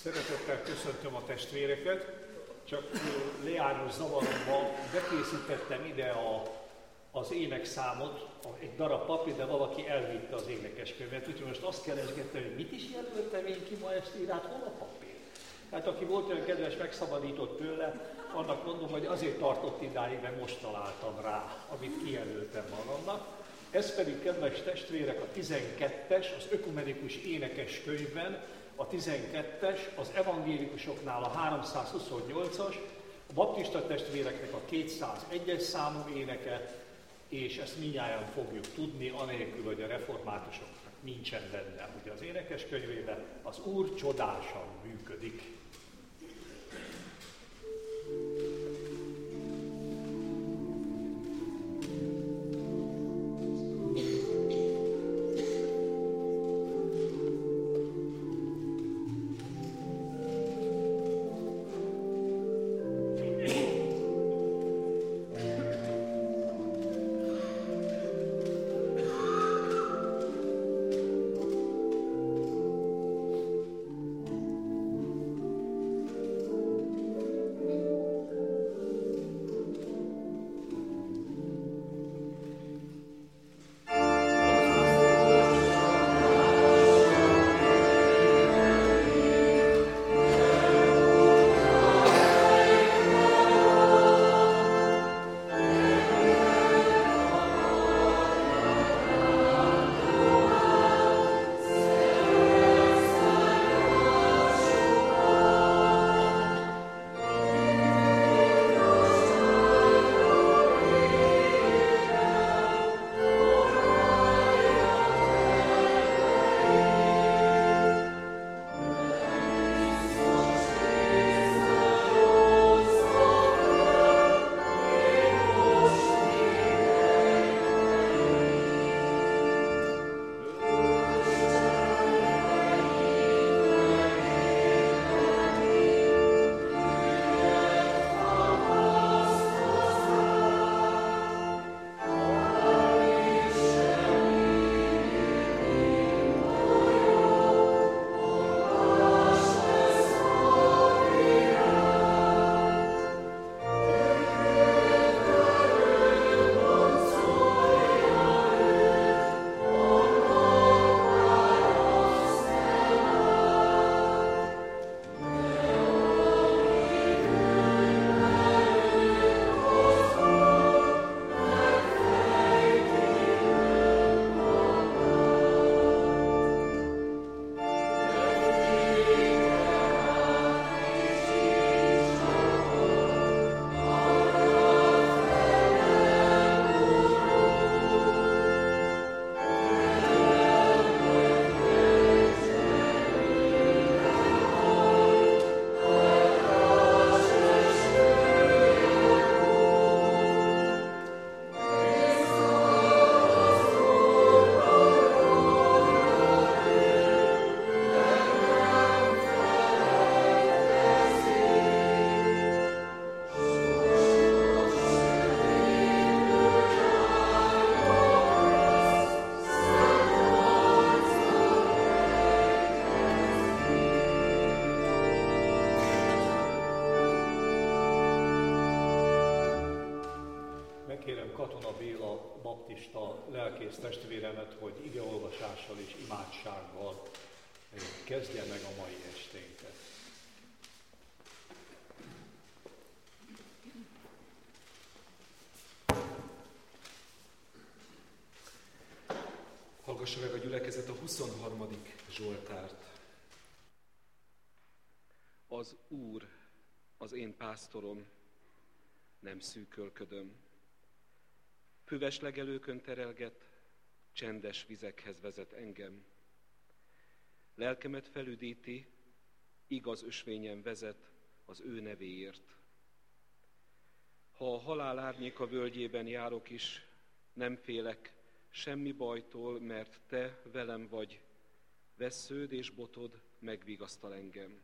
Szeretettel köszöntöm a testvéreket, csak leányos zavaromban bekészítettem ide az énekszámot, egy darab papír, de valaki elvitte az énekeskönyvet, úgyhogy most azt keresgettem, hogy mit is jelöltem én ki ma este írát, hol a papír? Hát aki volt olyan kedves, megszabadított tőle, annak mondom, hogy azért tartott idáig, mert most találtam rá, amit kijelöltem magamnak. Ez pedig, kedves testvérek, a 12-es, az ökumenikus énekeskönyvben, a 12-es, az evangélikusoknál a 328-as, a baptista testvéreknek a 201-es számú éneke, és ezt mindnyájan fogjuk tudni, anélkül, hogy a reformátusoknak nincsen benne. Ugye az énekeskönyvében az Úr csodásan működik. Kérem Katona Béla baptista lelkész testvéremet, hogy igeolvasással és imádsággal kezdje meg a mai esténket. Hallgassa meg a gyülekezet a 23. Zsoltárt. Az Úr az én pásztorom, nem szűkölködöm. Füves legelőkön terelget, csendes vizekhez vezet engem. Lelkemet felüdíti, igaz ösvényen vezet az ő nevéért. Ha a halál árnyéka völgyében járok is, nem félek semmi bajtól, mert te velem vagy, vessződ és botod megvigasztal engem.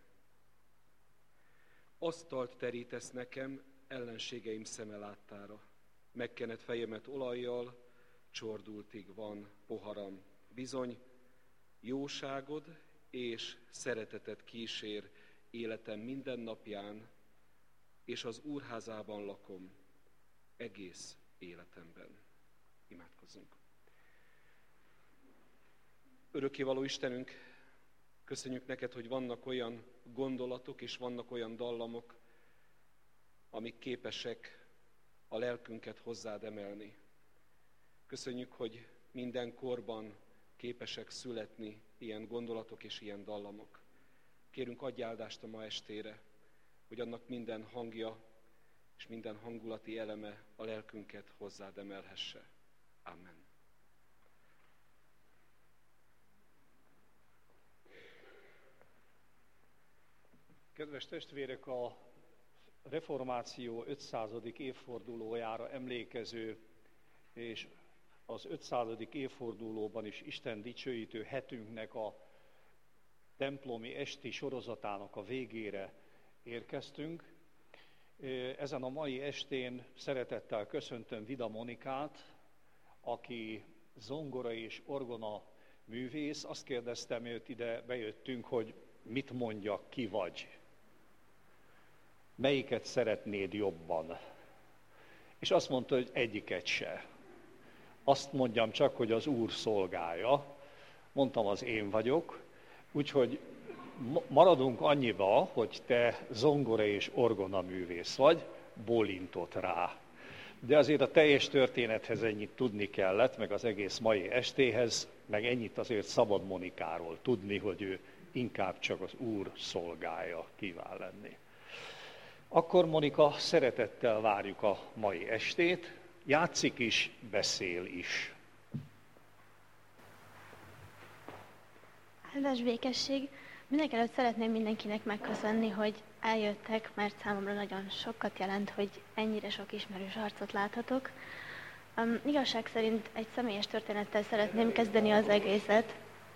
Asztalt terítesz nekem ellenségeim szeme láttára. Megkened fejemet olajjal, csordultig van poharam. Bizony, jóságod és szereteted kísér életem minden napján, és az Úr házában lakom egész életemben. Imádkozzunk. Örökkévaló Istenünk, köszönjük neked, hogy vannak olyan gondolatok és vannak olyan dallamok, amik képesek a lelkünket hozzád emelni. Köszönjük, hogy minden korban képesek születni ilyen gondolatok és ilyen dallamok. Kérünk, adj áldást a ma estére, hogy annak minden hangja és minden hangulati eleme a lelkünket hozzád emelhesse. Amen. Kedves testvérek, a reformáció 500. évfordulójára emlékező és az 500. évfordulóban is Isten dicsőítő hetünknek a templomi esti sorozatának a végére érkeztünk. Ezen a mai estén szeretettel köszöntöm Vida Monikát, aki zongora és orgona művész. Azt kérdeztem őt, ide bejöttünk, hogy mit mondjak, ki vagy. Melyiket szeretnéd jobban? És azt mondta, hogy egyiket se. Azt mondjam csak, hogy az Úr szolgája. Mondtam, az én vagyok. Úgyhogy maradunk annyiba, hogy te zongora és orgona művész vagy, bólintott rá. De azért a teljes történethez ennyit tudni kellett, meg az egész mai estéhez, meg ennyit azért szabad Monikáról tudni, hogy ő inkább csak az Úr szolgája kíván lenni. Akkor, Monika, szeretettel várjuk a mai estét, játszik is, beszél is. Áldás békesség! Mindenekelőtt szeretném mindenkinek megköszönni, hogy eljöttek, mert számomra nagyon sokat jelent, hogy ennyire sok ismerős arcot láthatok. Igazság szerint egy személyes történettel szeretném kezdeni az egészet,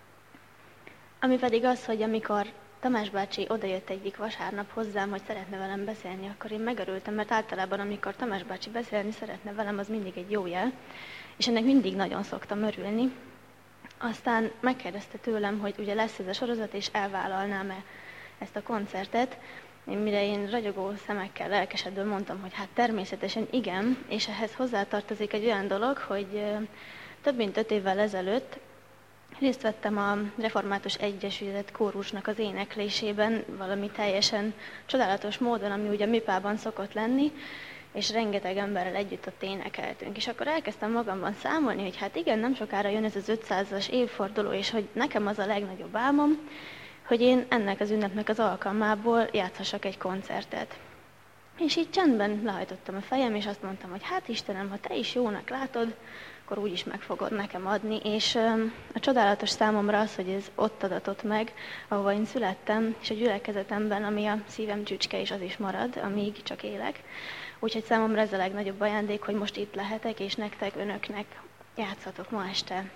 ami pedig az, hogy amikor Tamás bácsi odajött egyik vasárnap hozzám, hogy szeretne velem beszélni, akkor én megörültem, mert általában amikor Tamás bácsi beszélni szeretne velem, az mindig egy jó jel, és ennek mindig nagyon szoktam örülni. Aztán megkérdezte tőlem, hogy ugye lesz ez a sorozat, és elvállalnám-e ezt a koncertet, mire én ragyogó szemekkel lelkesedve mondtam, hogy hát természetesen igen, és ehhez hozzátartozik egy olyan dolog, hogy több mint 5 évvel ezelőtt részt vettem a Református Egyesület kórusnak az éneklésében, valami teljesen csodálatos módon, ami ugye a MIPA-ban szokott lenni, és rengeteg emberrel együtt ott énekeltünk. És akkor elkezdtem magamban számolni, hogy hát igen, nem sokára jön ez az 500-as évforduló, és hogy nekem az a legnagyobb álmom, hogy én ennek az ünnepnek az alkalmából játszhassak egy koncertet. És így csendben lehajtottam a fejem, és azt mondtam, hogy hát Istenem, ha te is jónak látod, akkor úgyis meg fogod nekem adni. És a csodálatos számomra az, hogy ez ott adatott meg, ahova én születtem, és a gyülekezetemben, ami a szívem csücske, és az is marad, amíg csak élek. Úgyhogy számomra ez a legnagyobb ajándék, hogy most itt lehetek, és nektek, önöknek játszhatok ma este.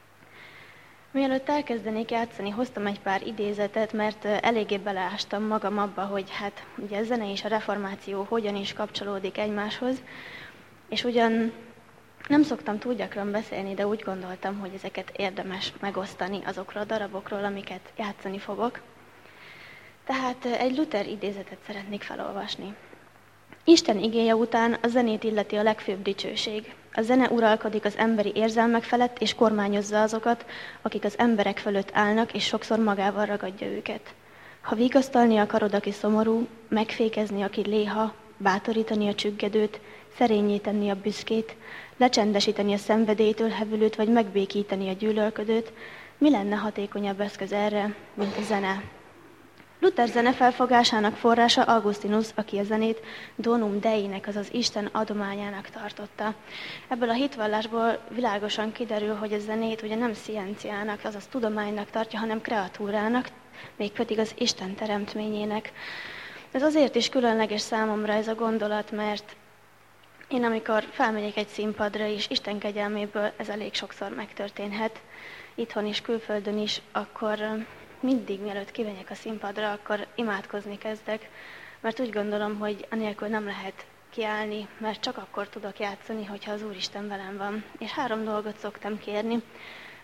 Mielőtt elkezdenék játszani, hoztam egy pár idézetet, mert eléggé beleástam magam abba, hogy hát ugye a zene és a reformáció hogyan is kapcsolódik egymáshoz, és ugyan nem szoktam túl gyakran beszélni, de úgy gondoltam, hogy ezeket érdemes megosztani azokról a darabokról, amiket játszani fogok. Tehát egy Luther idézetet szeretnék felolvasni. Isten igéje után a zenét illeti a legfőbb dicsőség. A zene uralkodik az emberi érzelmek felett, és kormányozza azokat, akik az emberek fölött állnak, és sokszor magával ragadja őket. Ha vigasztalni akarod, aki szomorú, megfékezni, aki léha, bátorítani a csüggedőt, szerénnyé tenni a büszkét, lecsendesíteni a szenvedélytől hevülőt, vagy megbékíteni a gyűlölködőt, mi lenne hatékonyabb eszköz erre, mint a zene? Luther zenefelfogásának forrása Augustinus, aki a zenét Donum Deinek, azaz Isten adományának tartotta. Ebből a hitvallásból világosan kiderül, hogy a zenét ugye nem szienciának, azaz tudománynak tartja, hanem kreatúrának, mégpedig az Isten teremtményének. Ez azért is különleges számomra ez a gondolat, mert én amikor felmegyek egy színpadra, és Isten kegyelméből ez elég sokszor megtörténhet, itthon is, külföldön is, akkor mindig, mielőtt kimegyek a színpadra, akkor imádkozni kezdek, mert úgy gondolom, hogy anélkül nem lehet kiállni, mert csak akkor tudok játszani, hogyha az Úristen velem van. És 3 dolgot szoktam kérni.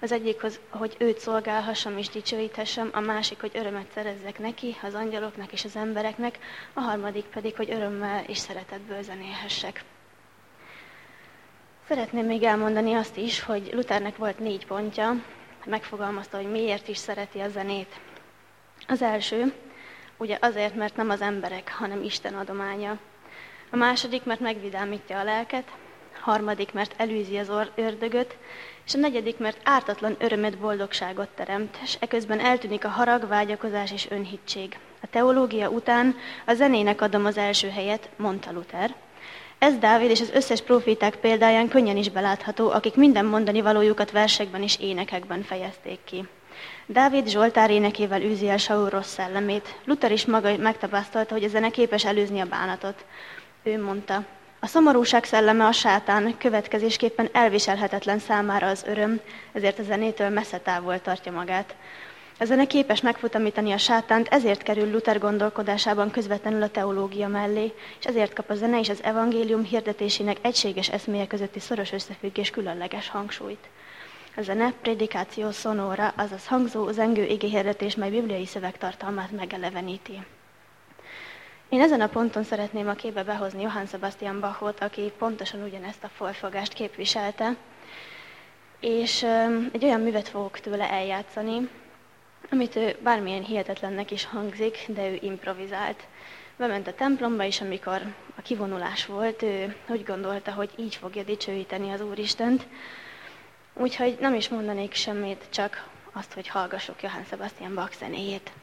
Az egyik, hogy őt szolgálhassam és dicsőíthessem, a másik, hogy örömet szerezzek neki, az angyaloknak és az embereknek, a harmadik pedig, hogy örömmel és szeretetből zenélhessek. Szeretném még elmondani azt is, hogy Luthernek volt 4 pontja, megfogalmazta, hogy miért is szereti a zenét. Az első, ugye azért, mert nem az emberek, hanem Isten adománya. A második, mert megvidámítja a lelket, a harmadik, mert elűzi az ördögöt, és a negyedik, mert ártatlan örömet, boldogságot teremt, és eközben eltűnik a harag, vágyakozás és önhittség. A teológia után a zenének adom az első helyet, mondta Luther. Ez Dávid és az összes próféták példáján könnyen is belátható, akik minden mondani valójukat versekben és énekekben fejezték ki. Dávid Zsoltár énekével űzi el Saul rossz szellemét. Luther is maga megtapasztalta, hogy a zene képes előzni a bánatot. Ő mondta, a szomorúság szelleme a sátán, következésképpen elviselhetetlen számára az öröm, ezért a zenétől messze távol tartja magát. A zene képes megfutamítani a sátánt, ezért kerül Luther gondolkodásában közvetlenül a teológia mellé, és ezért kap a zene és az evangélium hirdetésének egységes eszméje közötti szoros összefüggés különleges hangsúlyt. A zene prédikáció sonora, azaz hangzó, zengő igéhirdetés, mely bibliai szövegtartalmát megeleveníti. Én ezen a ponton szeretném a képbe behozni Johann Sebastian Bachot, aki pontosan ugyanezt a felfogást képviselte, és egy olyan művet fogok tőle eljátszani, amit ő bármilyen hihetetlennek is hangzik, de ő improvizált. Bement a templomba, és amikor a kivonulás volt, ő úgy gondolta, hogy így fogja dicsőíteni az Úristent. Úgyhogy nem is mondanék semmit, csak azt, hogy hallgassuk Johann Sebastian Bach zenéjét.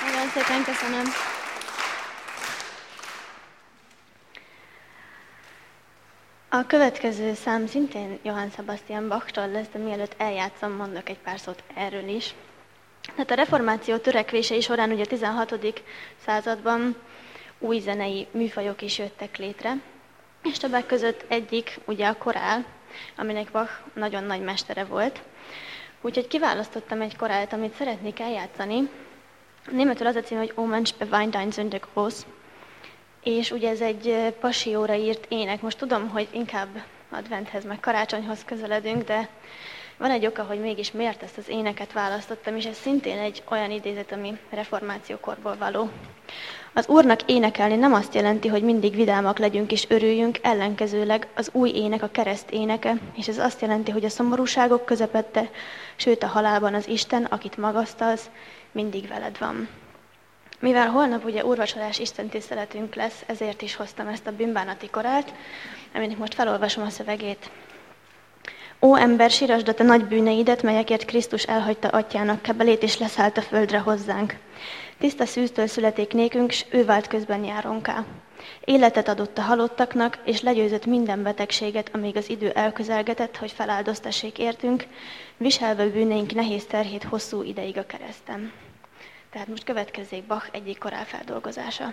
Nagyon szépen köszönöm. A következő szám szintén Johann Sebastian Bachtól lesz, de mielőtt eljátszom, mondok egy pár szót erről is. Tehát a reformáció törekvései során ugye a 16. században új zenei műfajok is jöttek létre, és többek között egyik ugye a korál, aminek Bach nagyon nagy mestere volt. Úgyhogy kiválasztottam egy korált, amit szeretnék eljátszani. Németül az a cím, hogy O Mensch, bewein dein Sünde groß. És ugye ez egy pasióra írt ének. Most tudom, hogy inkább adventhez, meg karácsonyhoz közeledünk, de van egy oka, hogy mégis miért ezt az éneket választottam, és ez szintén egy olyan idézet, ami reformációkorból való. Az Úrnak énekelni nem azt jelenti, hogy mindig vidámak legyünk és örüljünk, ellenkezőleg az új ének a kereszt éneke, és ez azt jelenti, hogy a szomorúságok közepette, sőt a halálban az Isten, akit magasztalsz, mindig veled van. Mivel holnap ugye úrvacsorás istentiszteletünk lesz, ezért is hoztam ezt a bűnbánati korált, aminek most felolvasom a szövegét. Ó ember, sírasd a te nagy bűneidet, melyekért Krisztus elhagyta atyának kebelét, és leszállt a földre hozzánk. Tiszta szűztől születik nékünk, s ő vált közben járonká. Életet adott a halottaknak, és legyőzött minden betegséget, amíg az idő elközelgetett, hogy feláldoztassék értünk, viselve bűneink nehéz terhét hosszú ideig a kereszten. Tehát most következzék Bach egyik korálfeldolgozása.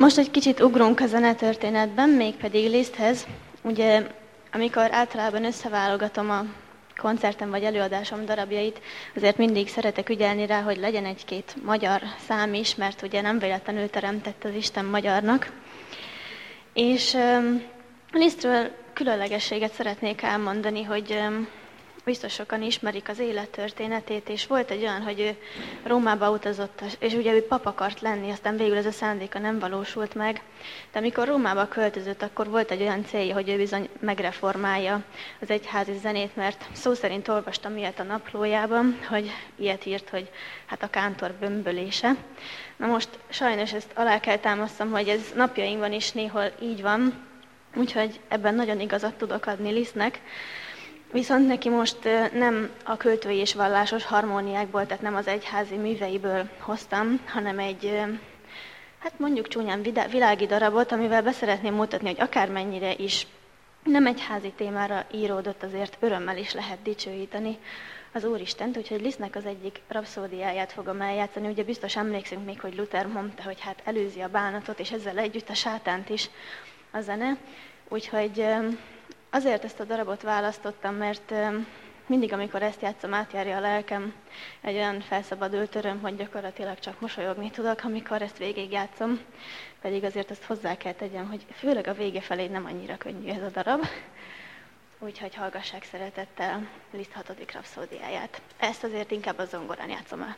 Most egy kicsit ugrunk a zenetörténetben, mégpedig Liszthez. Ugye, amikor általában összeválogatom a koncertem vagy előadásom darabjait, azért mindig szeretek ügyelni rá, hogy legyen egy-két magyar szám is, mert ugye nem véletlenül teremtett az Isten magyarnak. És Lisztről különlegességet szeretnék elmondani, hogy biztos sokan ismerik az élettörténetét, és volt egy olyan, hogy ő Rómába utazott, és ugye ő pap akart lenni, aztán végül ez a szándéka nem valósult meg. De amikor Rómába költözött, akkor volt egy olyan célja, hogy ő bizony megreformálja az egyházi zenét, mert szó szerint olvastam ilyet a naplójában, hogy ilyet írt, hogy hát a kántor bömbölése. Na most sajnos ezt alá kell támasztam, hogy ez napjainkban is néhol így van, úgyhogy ebben nagyon igazat tudok adni Lisztnek. Viszont neki most nem a költői és vallásos harmóniákból, tehát nem az egyházi műveiből hoztam, hanem egy, hát mondjuk csúnyán világi darabot, amivel beszeretném mutatni, hogy akármennyire is nem egyházi témára íródott, azért örömmel is lehet dicsőíteni az Úristent, úgyhogy Lisztnek az egyik rapszódiáját fogom eljátszani. Ugye biztos emlékszünk még, hogy Luther mondta, hogy hát előzi a bánatot, és ezzel együtt a sátánt is a zene. Úgyhogy azért ezt a darabot választottam, mert mindig, amikor ezt játszom, átjárja a lelkem egy olyan felszabadult öröm, hogy gyakorlatilag csak mosolyogni tudok, amikor ezt végigjátszom. Pedig azért azt hozzá kell tegyem, hogy főleg a vége felé nem annyira könnyű ez a darab. Úgyhogy hallgassák szeretettel Liszt 6. rapszódiáját. Ezt azért inkább a zongorán játszom el.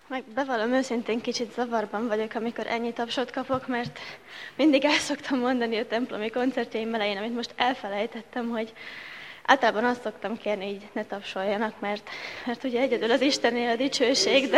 Meg bevallom őszintén, kicsit zavarban vagyok, amikor ennyi tapsot kapok, mert mindig el szoktam mondani a templomi koncertjeim elején, amit most elfelejtettem, hogy általában azt szoktam kérni, így ne tapsoljanak, mert ugye egyedül az Istené a dicsőség,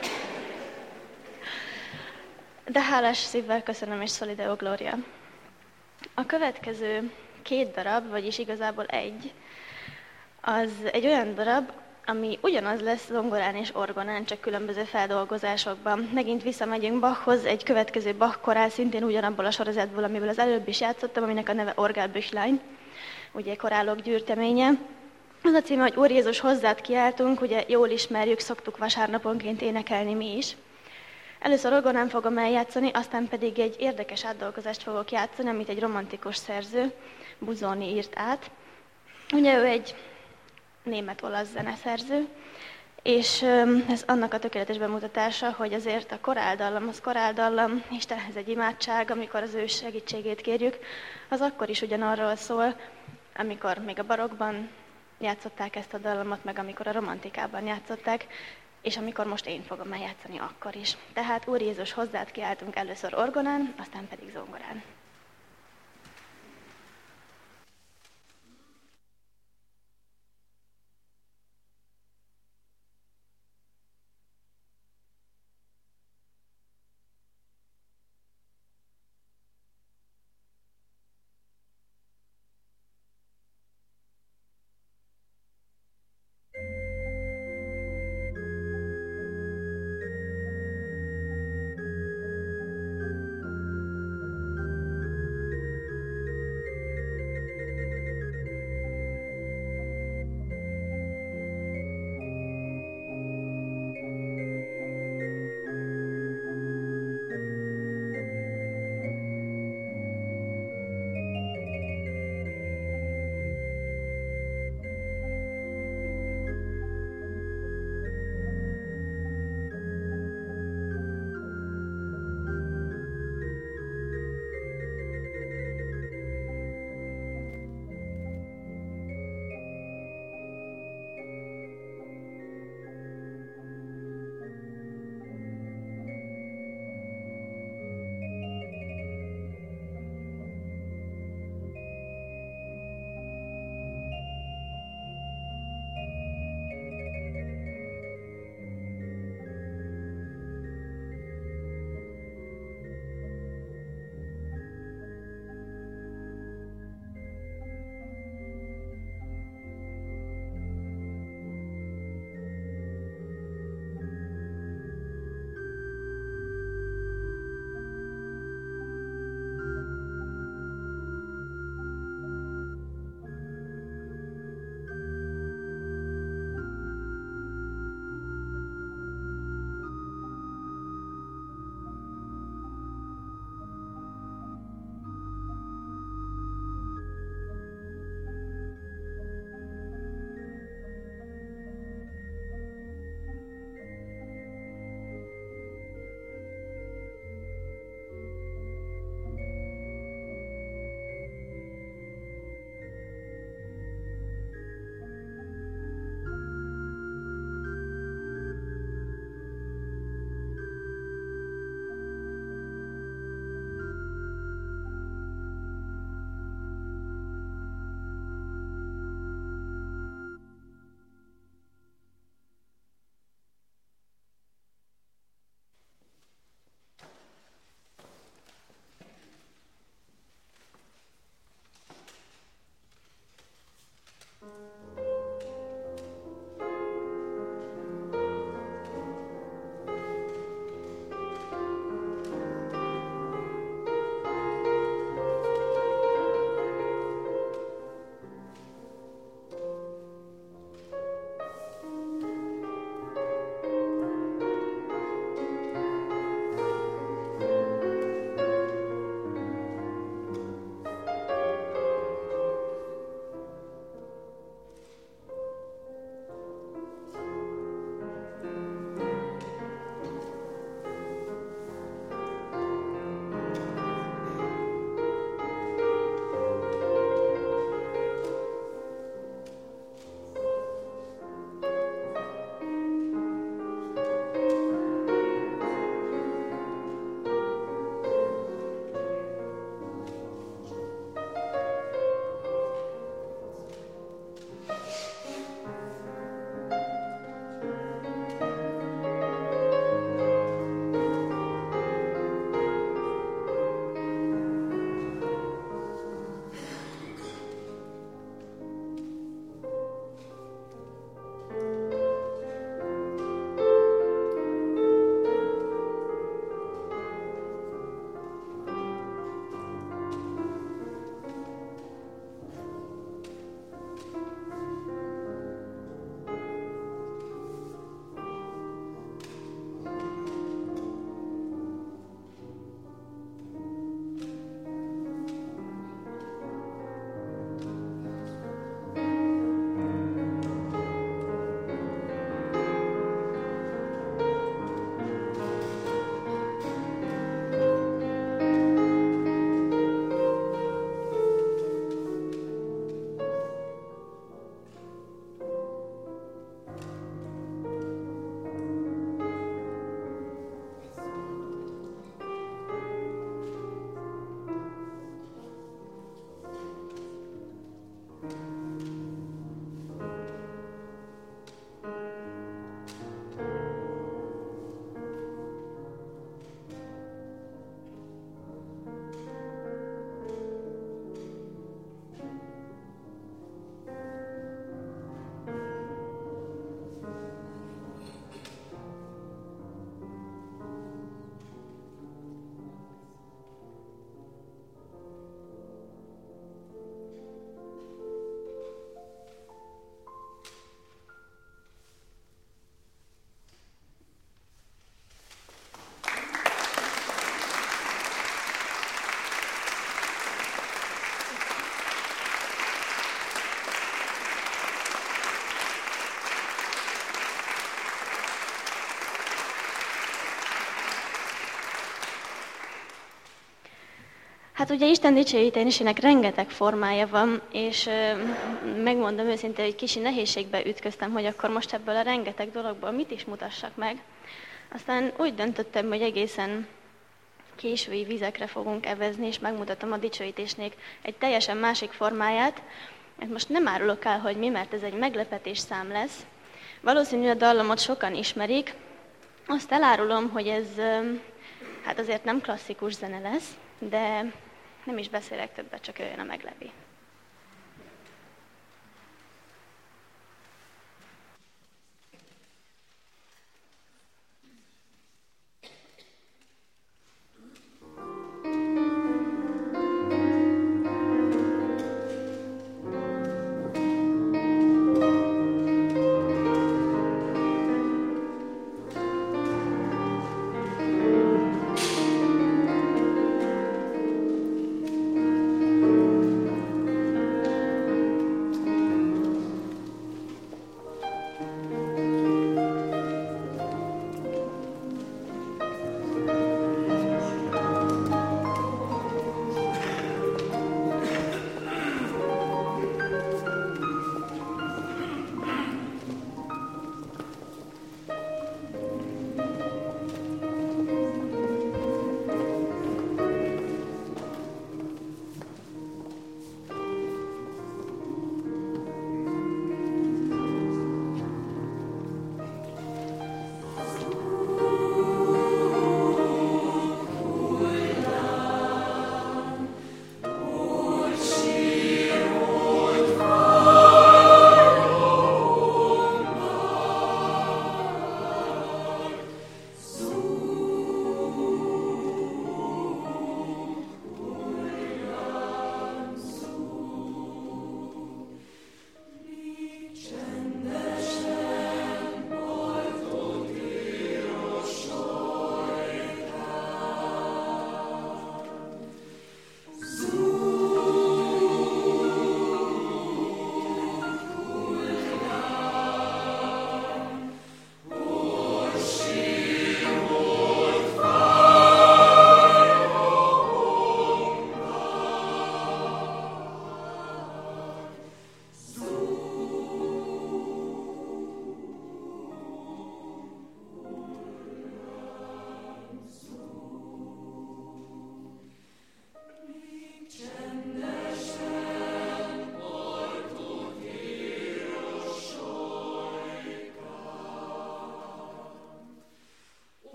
de hálás szívvel köszönöm, és Soli Deo Gloria. A következő 2 darab, vagyis igazából egy, az egy olyan darab, ami ugyanaz lesz zongorán és orgonán, csak különböző feldolgozásokban. Megint visszamegyünk Bachhoz, egy következő Bach korál, szintén ugyanabból a sorozatból, amiből az előbb is játszottam, aminek a neve Orgelbüchlein, ugye korálok gyűjteménye. Az a címe, hogy Úr Jézus, hozzád kiáltunk, ugye jól ismerjük, szoktuk vasárnaponként énekelni mi is. Először orgonán fogom eljátszani, aztán pedig egy érdekes átdolgozást fogok játszani, amit egy romantikus szerző, Buzoni írt át. Ugye ő egy német-olasz zeneszerző, és ez annak a tökéletes bemutatása, hogy azért a koráldallam, az koráldallam, Istenhez egy imádság, amikor az ő segítségét kérjük, az akkor is ugyanarról szól, amikor még a barokkban játszották ezt a dallamot, meg amikor a romantikában játszották, és amikor most én fogom eljátszani, akkor is. Tehát Úr Jézus, hozzád kiáltunk először orgonán, aztán pedig zongorán. Hát ugye Isten dicsőítésének rengeteg formája van, és megmondom őszintén, hogy kicsi nehézségbe ütköztem, hogy akkor most ebből a rengeteg dologból mit is mutassak meg. Aztán úgy döntöttem, hogy egészen késői vizekre fogunk evezni, és megmutatom a dicsőítésnek egy teljesen másik formáját. Mert most nem árulok el, hogy mi, mert ez egy meglepetés szám lesz. Valószínű a dallamot sokan ismerik. Azt elárulom, hogy ez hát azért nem klasszikus zene lesz, de nem is beszélek többet, csak jöjjön a meglepi.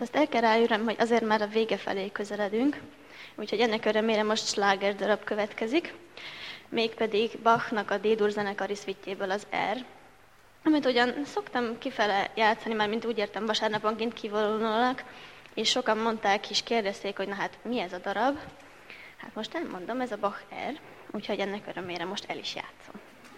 Azt el kell rájönnem, hogy azért már a vége felé közeledünk, úgyhogy ennek örömére most sláger darab következik, mégpedig Bachnak a D-dur zenekari szvittjéből az R, amit ugyan szoktam kifele játszani, már mint úgy értem vasárnaponként kivonulnak, és sokan mondták és kérdezték, hogy na hát mi ez a darab. Hát most nem mondom, ez a Bach R, úgyhogy ennek örömére most el is játszom.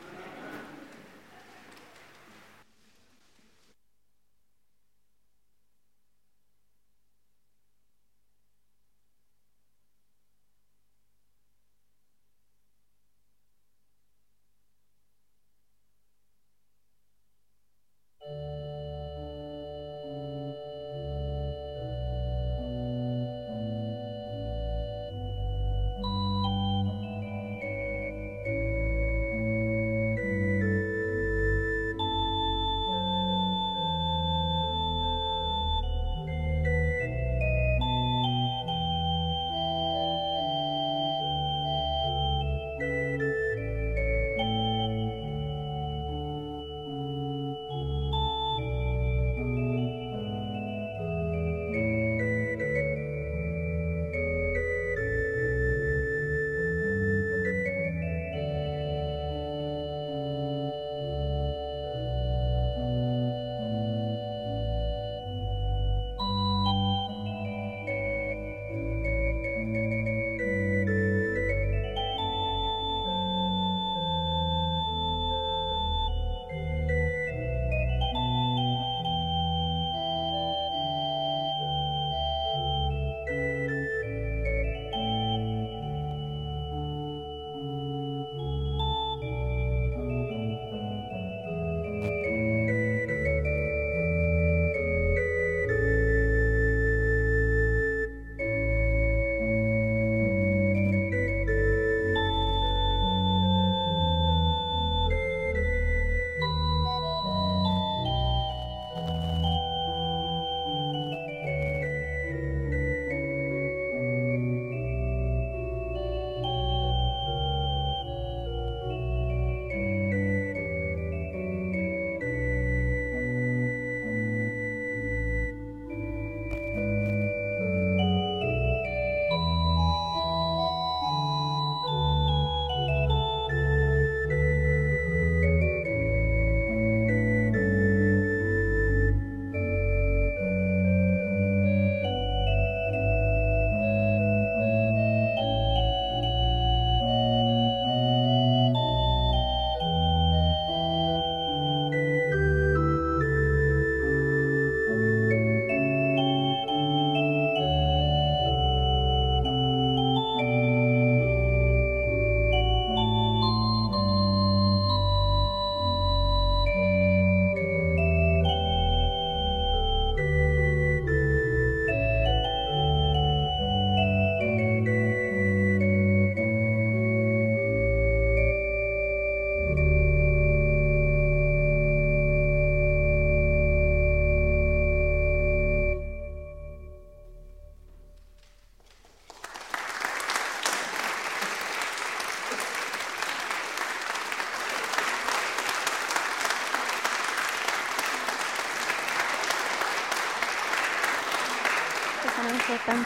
Köszönöm szépen.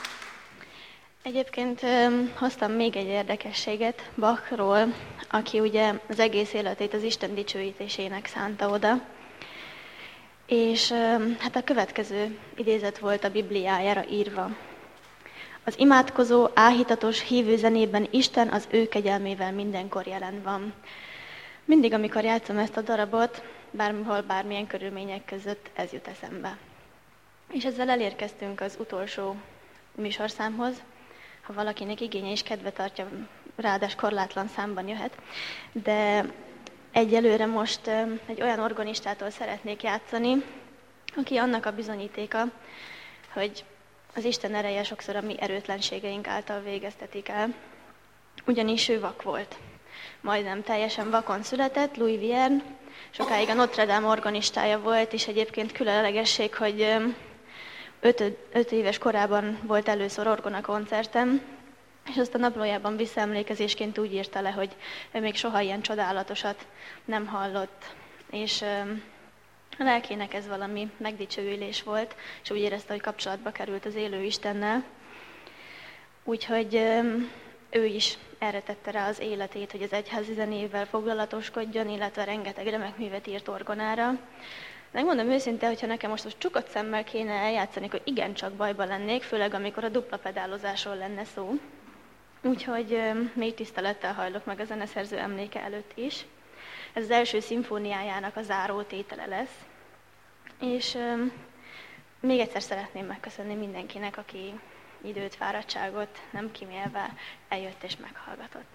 Egyébként hoztam még egy érdekességet Bachról, aki ugye az egész életét az Isten dicsőítésének szánta oda. És hát a következő idézet volt a Bibliájára írva. Az imádkozó, áhítatos, hívő zenében Isten az ő kegyelmével mindenkor jelen van. Mindig, amikor játszom ezt a darabot, bármihol, bármilyen körülmények között ez jut eszembe. És ezzel elérkeztünk az utolsó műsorszámhoz. Ha valakinek igénye és kedve tartja, ráadás korlátlan számban jöhet. De egyelőre most egy olyan organistától szeretnék játszani, aki annak a bizonyítéka, hogy az Isten ereje sokszor a mi erőtlenségeink által végeztetik el. Ugyanis ő vak volt. Majdnem teljesen vakon született, Louis Vierne, sokáig a Notre Dame organistája volt, és egyébként különlegesség, hogy 5 éves korában volt először orgona koncertem, és azt a naplójában visszaemlékezésként úgy írta le, hogy ő még soha ilyen csodálatosat nem hallott. És A lelkének ez valami megdicsőülés volt, és úgy érezte, hogy kapcsolatba került az élő Istennel. Úgyhogy ő is erre tette rá az életét, hogy az egyházi zenével foglalatoskodjon, illetve rengeteg remek művet írt orgonára. Megmondom őszintén, hogyha nekem most csukott szemmel kéne eljátszani, hogy igencsak bajba lennék, főleg amikor a dupla pedálozásról lenne szó. Úgyhogy mély tisztelettel hajlok meg a zeneszerző emléke előtt is. Ez az első szimfóniájának a záró tétele lesz. És még egyszer szeretném megköszönni mindenkinek, aki időt, fáradtságot nem kimélve eljött és meghallgatott.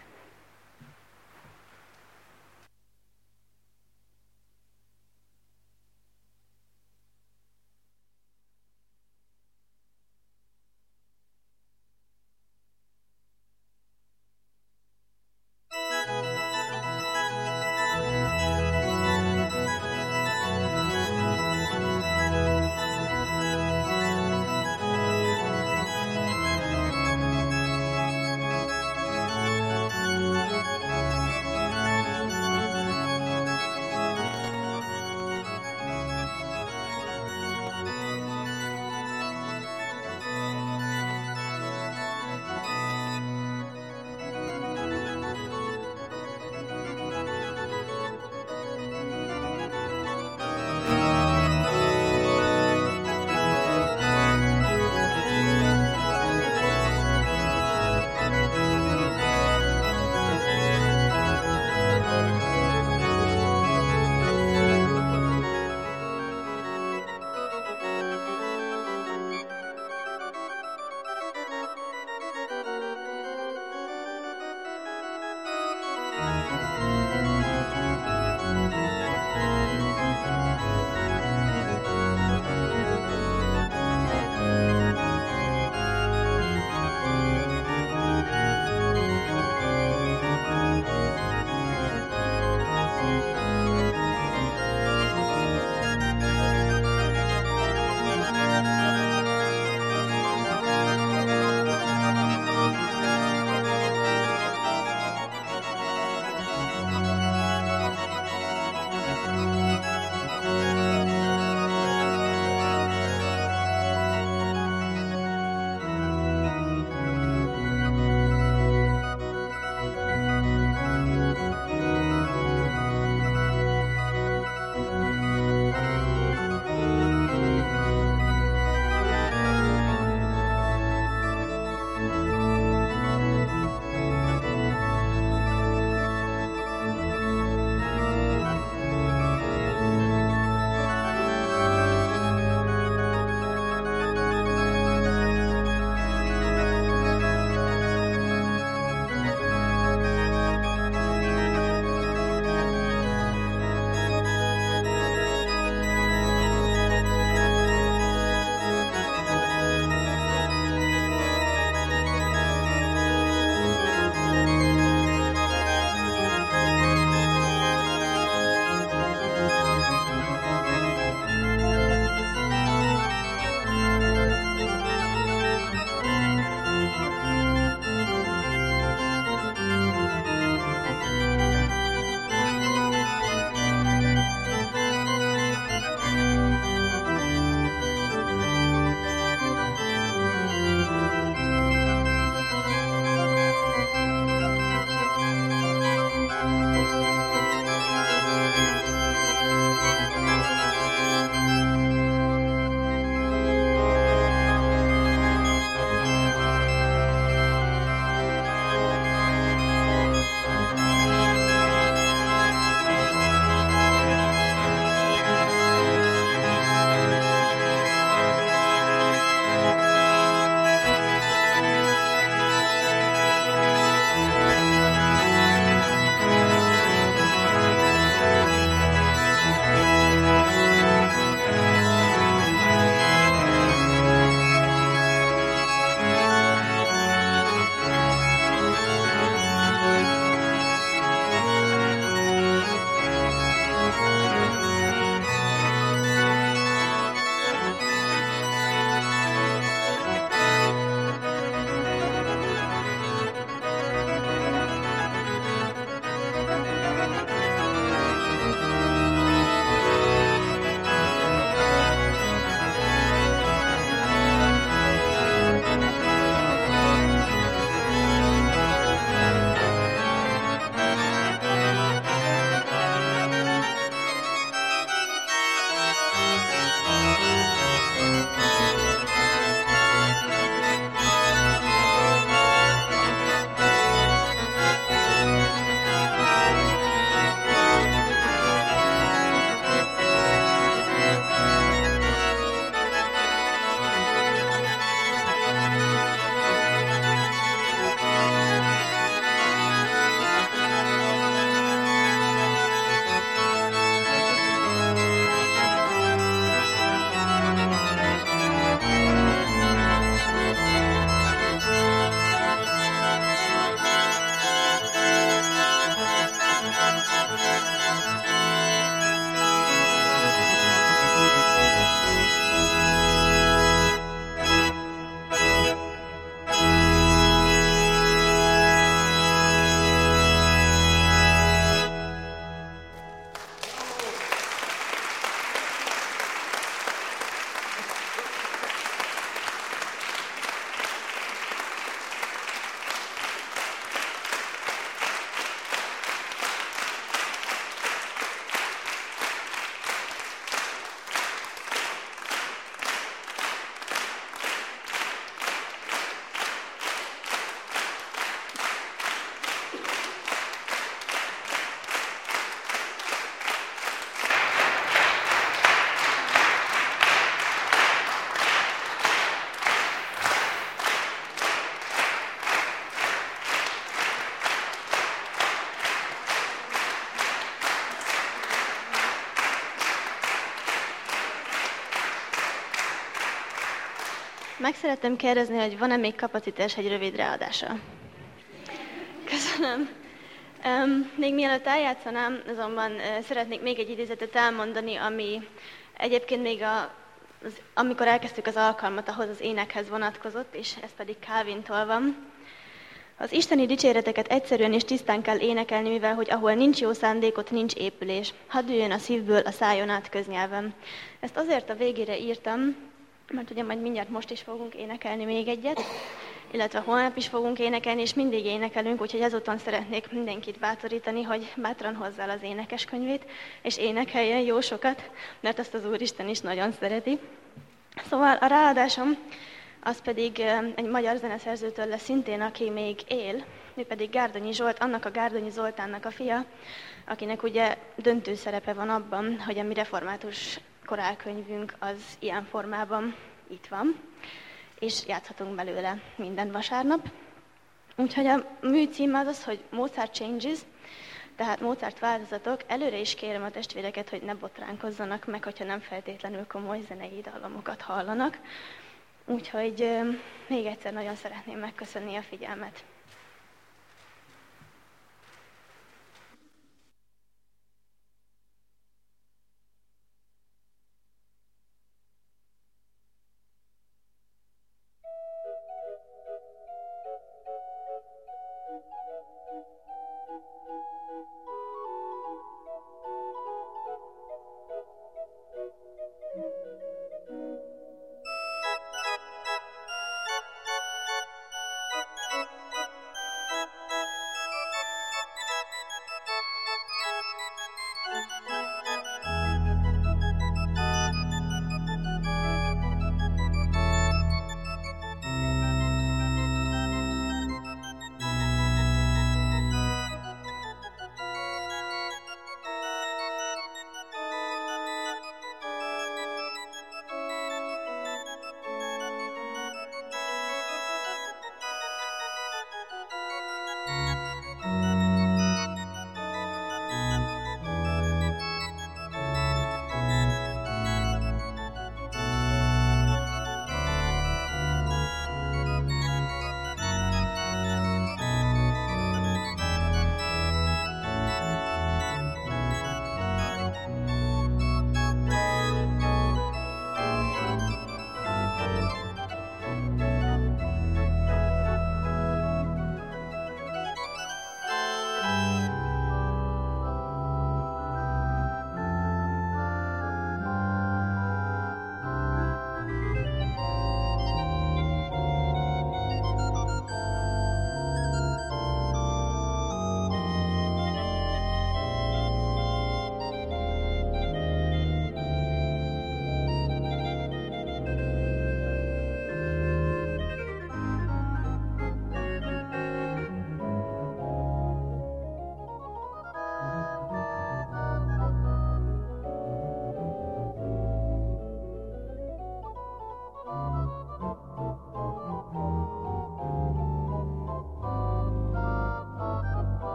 Meg szeretném kérdezni, hogy van-e még kapacitás egy rövid readásra? Köszönöm. Még mielőtt eljátszanám, azonban szeretnék még egy idézetet elmondani, ami egyébként még amikor elkezdtük az alkalmat, ahhoz az énekhez vonatkozott, és ez pedig Calvintól van. Az isteni dicséreteket egyszerűen és tisztán kell énekelni, mivel hogy ahol nincs jó szándék, ott nincs épülés. Hadd üljön a szívből, a szájon át köznyelven. Ezt azért a végére írtam, mert ugye majd mindjárt most is fogunk énekelni még egyet, illetve holnap is fogunk énekelni, és mindig énekelünk, úgyhogy ezúton szeretnék mindenkit bátorítani, hogy bátran hozzá el az énekeskönyvét, és énekeljen jó sokat, mert azt az Úristen is nagyon szereti. Szóval a ráadásom az pedig egy magyar zeneszerzőtől lesz szintén, aki még él, ő pedig Gárdonyi Zsolt, annak a Gárdonyi Zoltánnak a fia, akinek ugye döntő szerepe van abban, hogy a mi református korálkönyvünk az ilyen formában itt van, és játszhatunk belőle minden vasárnap. Úgyhogy a műcím az az, hogy Mozart Changes, tehát Mozart változatok. Előre is kérem a testvéreket, hogy ne botránkozzanak meg, hogyha nem feltétlenül komoly zenei dallamokat hallanak. Úgyhogy még egyszer nagyon szeretném megköszönni a figyelmet.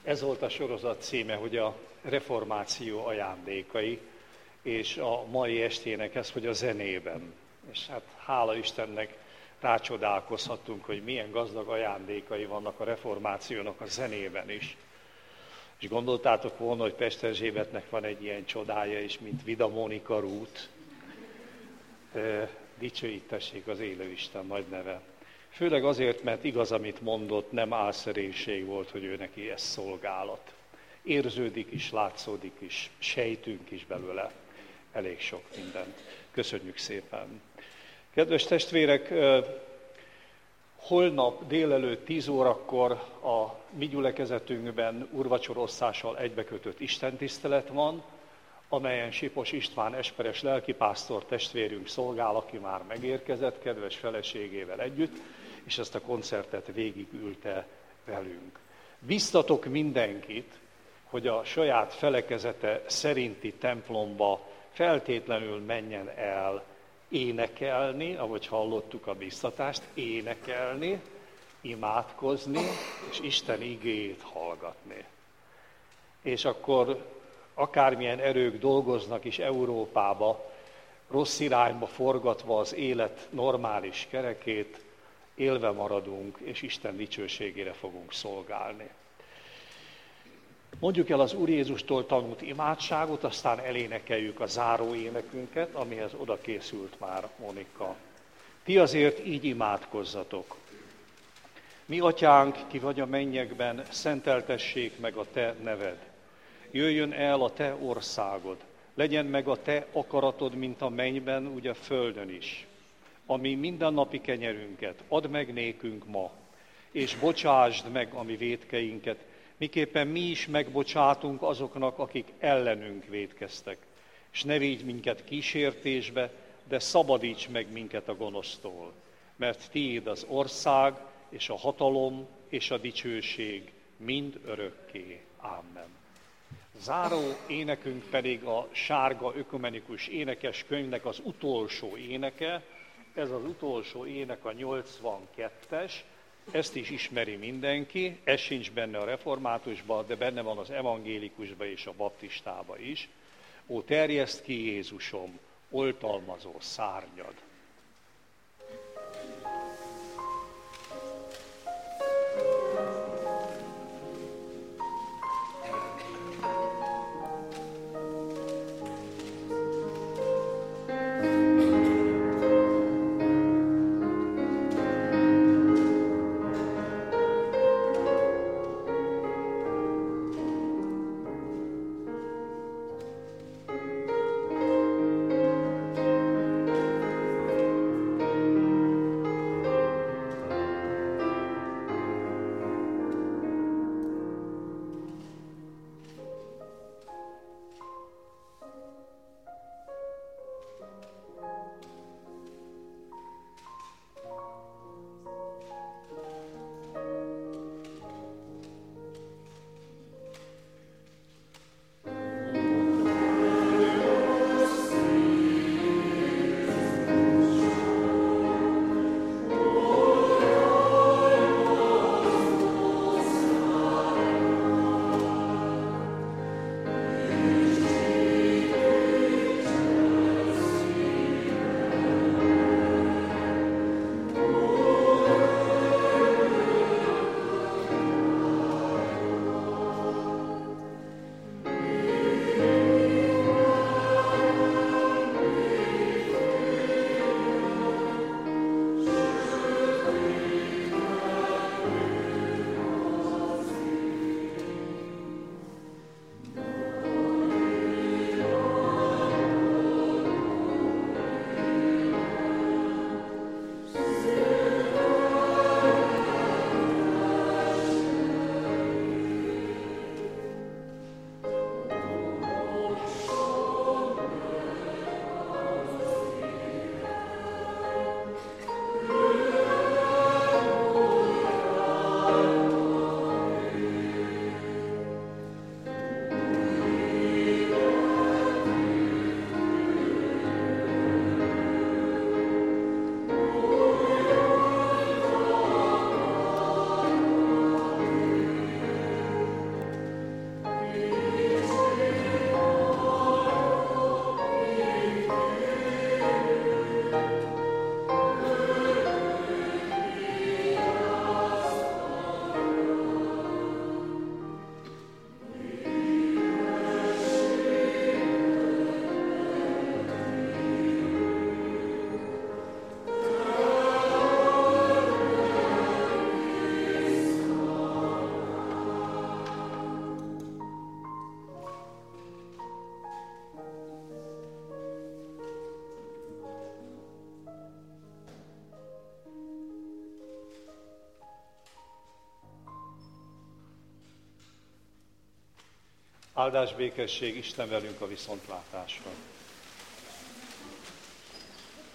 Ez volt a sorozat címe, hogy a reformáció ajándékai, és a mai estének ez, hogy a zenében. És hát hála Istennek rácsodálkozhatunk, hogy milyen gazdag ajándékai vannak a reformációnak a zenében is. És gondoltátok volna, hogy Pesterzsébetnek van egy ilyen csodája is, mint Vida Mónika Rút. Dicsőítessék az élő Isten nagy neve. Főleg azért, mert igaz, amit mondott, nem álszerénység volt, hogy ő neki ez szolgálat. Érződik is, látszódik is, sejtünk is belőle. Elég sok mindent. Köszönjük szépen. Kedves testvérek, holnap délelőtt 10 órakor a mi gyülekezetünkben úrvacsoroszással egybekötött istentisztelet van, amelyen Sipos István esperes lelkipásztor testvérünk szolgál, aki már megérkezett kedves feleségével együtt, és ezt a koncertet végigülte velünk. Biztatok mindenkit, hogy a saját felekezete szerinti templomba feltétlenül menjen el énekelni, ahogy hallottuk a biztatást, énekelni, imádkozni, és Isten igéjét hallgatni. És akkor akármilyen erők dolgoznak is Európába, rossz irányba forgatva az élet normális kerekét, élve maradunk, és Isten dicsőségére fogunk szolgálni. Mondjuk el az Úr Jézustól tanult imádságot, aztán elénekeljük a záró énekünket, amihez oda készült már Monika. Ti azért így imádkozzatok. Mi atyánk, ki vagy a mennyekben, szenteltessék meg a te neved. Jöjjön el a te országod, legyen meg a te akaratod, mint a mennyben, úgy a földön is. Ami mindennapi kenyerünket add meg nékünk ma, és bocsásd meg a mi vétkeinket, miképpen mi is megbocsátunk azoknak, akik ellenünk vétkeztek. És ne vigy minket kísértésbe, de szabadíts meg minket a gonosztól. Mert tiéd az ország, és a hatalom, és a dicsőség mind örökké. Amen. Záró énekünk pedig a sárga ökumenikus énekeskönyvnek az utolsó éneke. Ez az utolsó ének a 82-es. Ezt is ismeri mindenki, ez sincs benne a reformátusban, de benne van az evangélikusban és a baptistában is. Ó, terjeszt ki Jézusom, oltalmazó szárnyad! Áldás békesség, Isten velünk a viszontlátásra.